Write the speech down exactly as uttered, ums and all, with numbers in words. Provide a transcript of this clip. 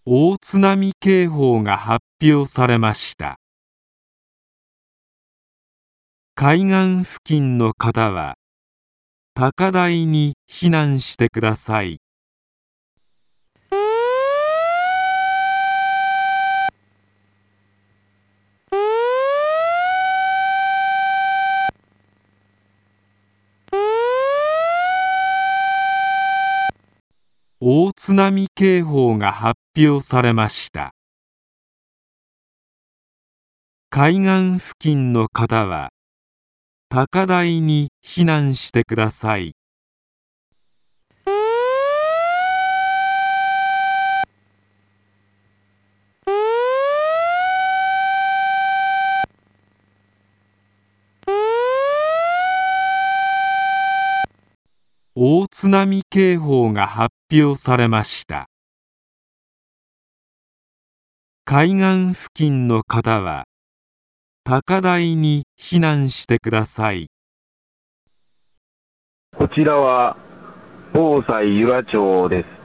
大津波警報が発表されました。海岸付近の方は高台に避難してください。大津波警報が発表されました。海岸付近の方は高台に避難してください。大津波警報が発表されました。海岸付近の方は高台に避難してください。 こちらは防災由良町です。